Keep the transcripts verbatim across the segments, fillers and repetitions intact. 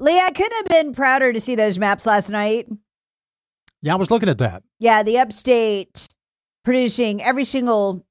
Lee, I couldn't have been prouder to see those maps last night. Yeah, I was looking at that. Yeah, the upstate producing every single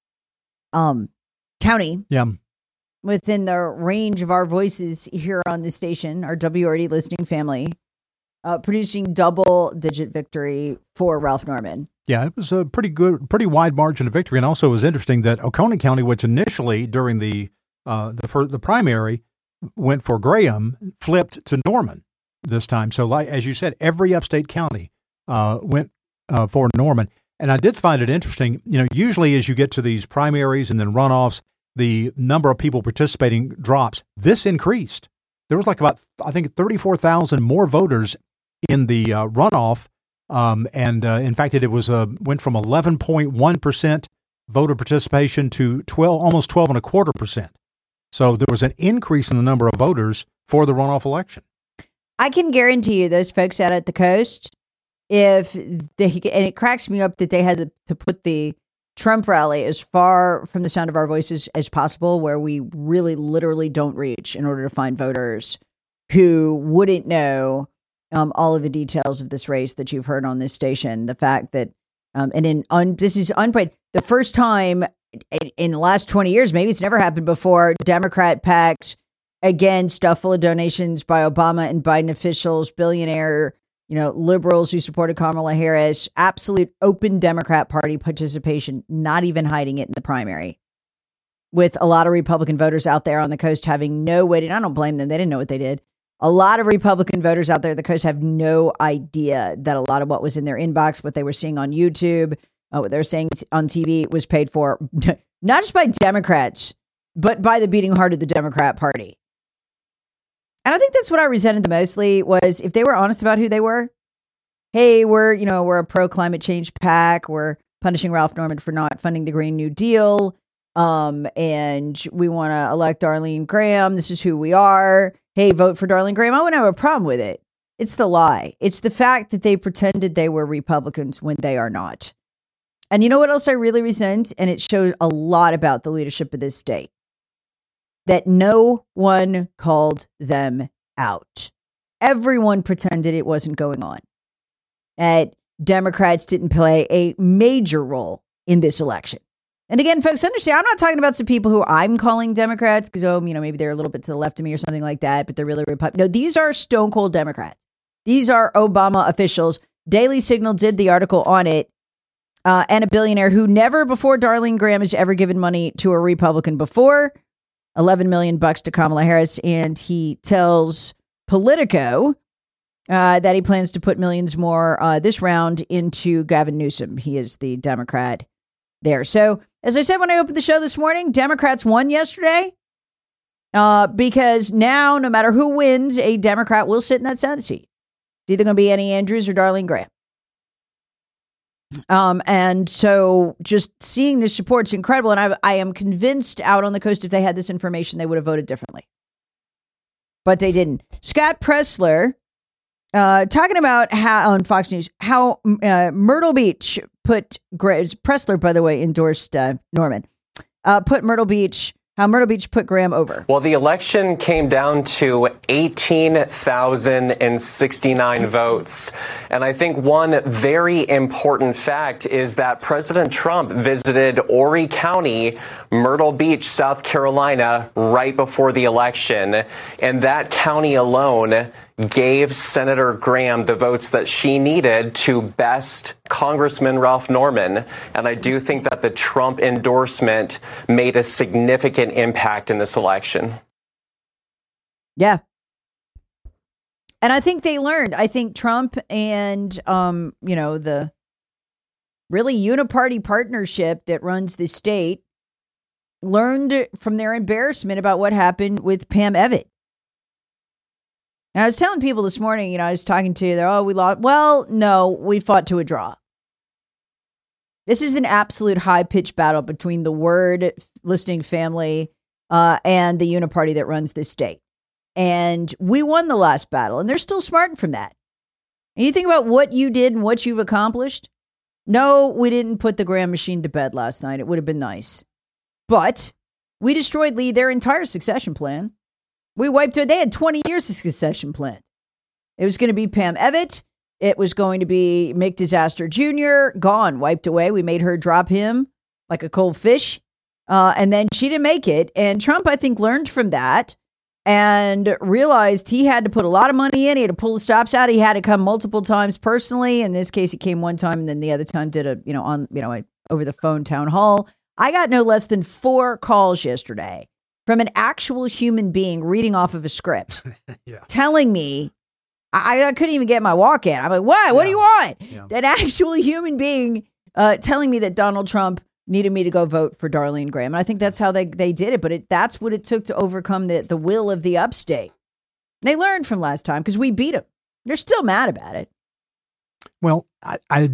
um county. Yeah. Within the range of our voices here on the station, our W R D listening family, uh, producing double-digit victory for Ralph Norman. Yeah, it was a pretty good, pretty wide margin of victory. And also it was interesting that Oconee County, which initially during the uh, the for the primary went for Graham, flipped to Norman this time. So like, as you said, every upstate county uh, went uh, for Norman. And I did find it interesting, you know, usually as you get to these primaries and then runoffs, the number of people participating drops. This increased. There was like about, I think, thirty-four thousand more voters in the uh, runoff. Um, and uh, in fact, it, it was uh, went from eleven point one percent voter participation to twelve, almost twelve and a quarter percent. So there was an increase in the number of voters for the runoff election. I can guarantee you those folks out at the coast, if they, and it cracks me up that they had to, to put the Trump rally as far from the sound of our voices as possible, where we really literally don't reach in order to find voters who wouldn't know um, all of the details of this race that you've heard on this station. The fact that, um, and in un, this is unprecedented, the first time in, in the last twenty years, maybe it's never happened before, Democrat PACs, again, stuff full of donations by Obama and Biden officials, billionaire, you know, liberals who supported Kamala Harris, absolute open Democrat Party participation, not even hiding it in the primary, with a lot of Republican voters out there on the coast having no way to, I don't blame them. They didn't know what they did. A lot of Republican voters out there on the coast have no idea that a lot of what was in their inbox, what they were seeing on YouTube, uh, what they were saying on T V was paid for, not just by Democrats, but by the beating heart of the Democrat Party. And I think that's what I resented the mostly was if they were honest about who they were. Hey, we're, you know, we're a pro climate change PAC. We're punishing Ralph Norman for not funding the Green New Deal. Um, and we want to elect Darlene Graham. This is who we are. Hey, vote for Darlene Graham. I wouldn't have a problem with it. It's the lie. It's the fact that they pretended they were Republicans when they are not. And you know what else I really resent? And it shows a lot about the leadership of this state. That no one called them out. Everyone pretended it wasn't going on. And Democrats didn't play a major role in this election. And again, folks, understand, I'm not talking about some people who I'm calling Democrats because, oh, you know, maybe they're a little bit to the left of me or something like that, but they're really Republican. No, these are stone cold Democrats. These are Obama officials. Daily Signal did the article on it. Uh, and a billionaire who never before Darlene Graham has ever given money to a Republican before. eleven million bucks to Kamala Harris. And he tells Politico uh, that he plans to put millions more uh, this round into Gavin Newsom. He is the Democrat there. So, as I said when I opened the show this morning, Democrats won yesterday uh, because now, no matter who wins, a Democrat will sit in that Senate seat. It's either going to be Annie Andrews or Darlene Graham. Um, and so just seeing this support is incredible. And I, I am convinced out on the coast, if they had this information, they would have voted differently. But they didn't. Scott Presler, uh, talking about how on Fox News, how uh, Myrtle Beach put, Presler, by the way, endorsed uh, Norman, uh, put Myrtle Beach, how Myrtle Beach put Graham over. Well, the election came down to eighteen thousand sixty-nine votes. And I think one very important fact is that President Trump visited Horry County, Myrtle Beach, South Carolina, right before the election. And that county alone gave Senator Graham the votes that she needed to best Congressman Ralph Norman. And I do think that the Trump endorsement made a significant impact in this election. Yeah. And I think they learned. I think Trump and, um, you know, the really uniparty partnership that runs the state learned from their embarrassment about what happened with Pam Evitt. And I was telling people this morning, you know, I was talking to you, oh, we lost. Well, no, we fought to a draw. This is an absolute high-pitched battle between the Word listening family uh, and the uniparty that runs this state. And we won the last battle, and they're still smarting from that. And you think about what you did and what you've accomplished. No, we didn't put the Graham machine to bed last night. It would have been nice. But we destroyed, Lee, their entire succession plan. We wiped it. They had twenty years of succession plan. It was going to be Pam Evitt. It was going to be Mick Disaster Junior Gone, wiped away. We made her drop him like a cold fish. Uh, and then she didn't make it. And Trump, I think, learned from that and realized he had to put a lot of money in. He had to pull the stops out. He had to come multiple times personally. In this case, he came one time, and then the other time did a, you know, on, you know, a over the phone town hall. I got no less than four calls yesterday from an actual human being reading off of a script, yeah. telling me I, I couldn't even get my walk in. I'm like, what? What yeah. do you want? Yeah. That actual human being uh, telling me that Donald Trump needed me to go vote for Darlene Graham. And I think that's how they, they did it. But it, that's what it took to overcome the, the will of the upstate. They learned from last time because we beat them. They're still mad about it. Well, I, I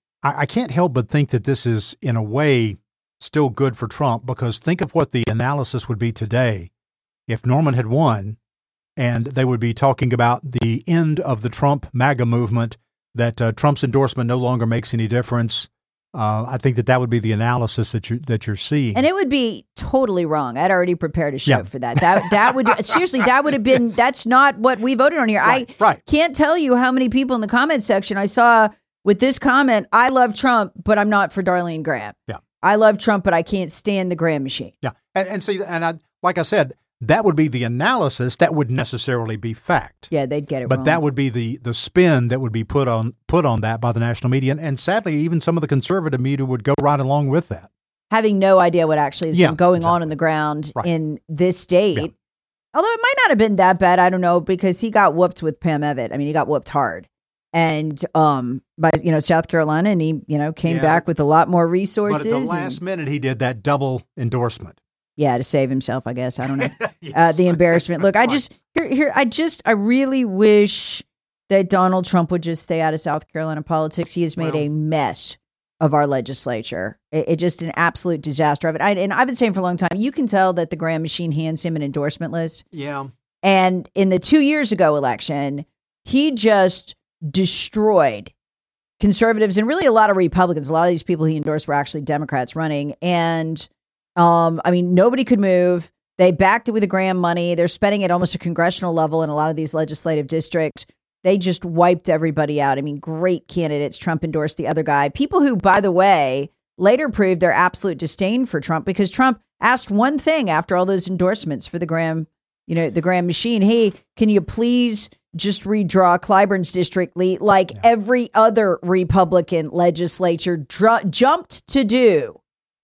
I can't help but think that this is, in a way, still good for Trump, because think of what the analysis would be today if Norman had won, and they would be talking about the end of the Trump MAGA movement, that uh, Trump's endorsement no longer makes any difference. Uh, I think that that would be the analysis that you that you're seeing, and it would be totally wrong. I'd already prepared a show yeah. for that. That that would seriously that would have been. Yes. That's not what we voted on here. Right, I right. can't tell you how many people in the comment section I saw with this comment. I love Trump, but I'm not for Darlene Graham. Yeah, I love Trump, but I can't stand the Graham machine. Yeah, and, and see, and I, like I said, that would be the analysis. That would necessarily be fact. Yeah, they'd get it but wrong. That would be the the spin that would be put on put on that by the national media. And, and sadly, even some of the conservative media would go right along with that. Having no idea what actually has yeah, been going exactly. on in the ground right. in this state. Yeah. Although it might not have been that bad. I don't know, because he got whooped with Pam Evitt. I mean, he got whooped hard. And um, by, you know, South Carolina, and he, you know, came yeah. back with a lot more resources. But at the last and, minute, he did that double endorsement. Yeah, to save himself, I guess. I don't know. yes. uh, the embarrassment. Look, I just here, here. I just, I really wish that Donald Trump would just stay out of South Carolina politics. He has made well, a mess of our legislature. It, it just an absolute disaster of it. I, and I've been saying for a long time, you can tell that the Graham machine hands him an endorsement list. Yeah. And in the two years ago election, he just destroyed conservatives and really a lot of Republicans. A lot of these people he endorsed were actually Democrats running. And um, I mean, nobody could move. They backed it with the Graham money. They're spending at almost a congressional level in a lot of these legislative districts. They just wiped everybody out. I mean, great candidates. Trump endorsed the other guy. People who, by the way, later proved their absolute disdain for Trump, because Trump asked one thing after all those endorsements for the Graham, you know, the Graham machine. Hey, can you please just redraw Clyburn's district like yeah. every other Republican legislature dr- jumped to do?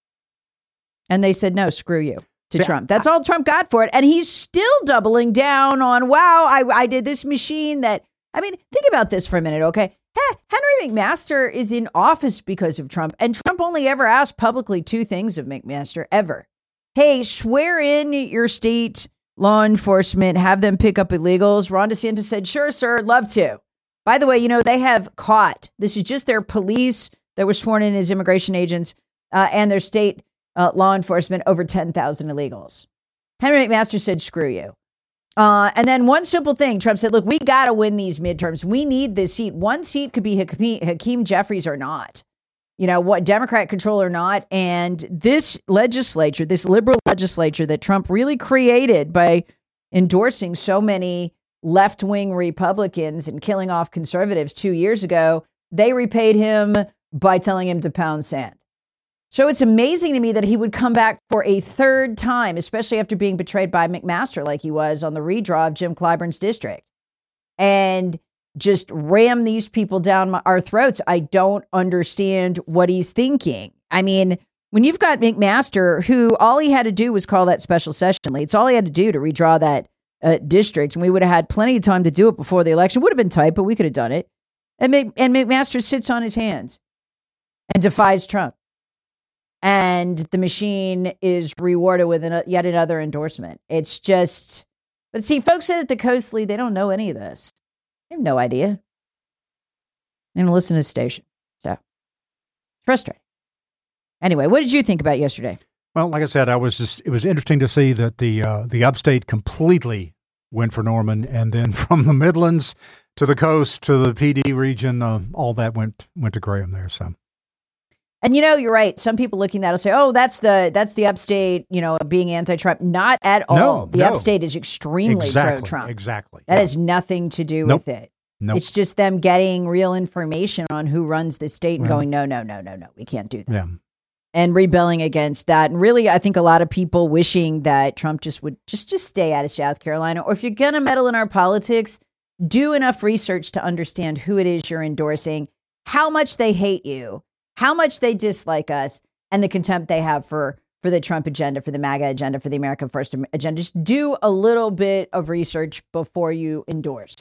And they said, no, screw you to See, Trump. That's I, all Trump got for it. And he's still doubling down on, wow, I, I did this machine that, I mean, think about this for a minute, okay? Henry McMaster is in office because of Trump. And Trump only ever asked publicly two things of McMaster, ever. Hey, swear in your state law enforcement, have them pick up illegals. Ron DeSantis said, sure, sir, love to. By the way, you know, they have caught, this is just their police that were sworn in as immigration agents uh, and their state uh, law enforcement, over ten thousand illegals. Henry McMaster said, screw you. Uh, and then one simple thing, Trump said, look, we got to win these midterms. We need this seat. One seat could be Hakeem, Hakeem Jeffries or not. You know, what Democrat control or not. And this legislature, this liberal legislature that Trump really created by endorsing so many left-wing Republicans and killing off conservatives two years ago, they repaid him by telling him to pound sand. So it's amazing to me that he would come back for a third time, especially after being betrayed by McMaster like he was on the redraw of Jim Clyburn's district, and just ram these people down my, our throats. I don't understand what he's thinking. I mean, when you've got McMaster, who all he had to do was call that special session late. It's all he had to do to redraw that uh, district, and we would have had plenty of time to do it before the election. Would have been tight, but we could have done it. And, Mc, and McMaster sits on his hands and defies Trump. And the machine is rewarded with an, yet another endorsement. It's just, but see, folks at the Coastly, they don't know any of this. They have no idea. They don't listen to the station. So, frustrating. Anyway, what did you think about yesterday? Well, like I said, I was just, it was interesting to see that the uh, the upstate completely went for Norman, and then from the Midlands to the coast to the P D region, uh, all that went went to Graham there. So. And you know, you're right. Some people looking at that will say, "Oh, that's the that's the upstate, you know, being anti-Trump." Not at all. No, the no. upstate is extremely exactly, pro-Trump. Exactly. That yeah. has nothing to do Nope. with it. Nope. It's just them getting real information on who runs the state and Yeah. going, "No, no, no, no, no, we can't do that." Yeah. And rebelling against that. And really, I think a lot of people wishing that Trump just would just just stay out of South Carolina. Or if you're going to meddle in our politics, do enough research to understand who it is you're endorsing, how much they hate you, how much they dislike us, and the contempt they have for for the Trump agenda, for the MAGA agenda, for the America First agenda. Just do a little bit of research before you endorse.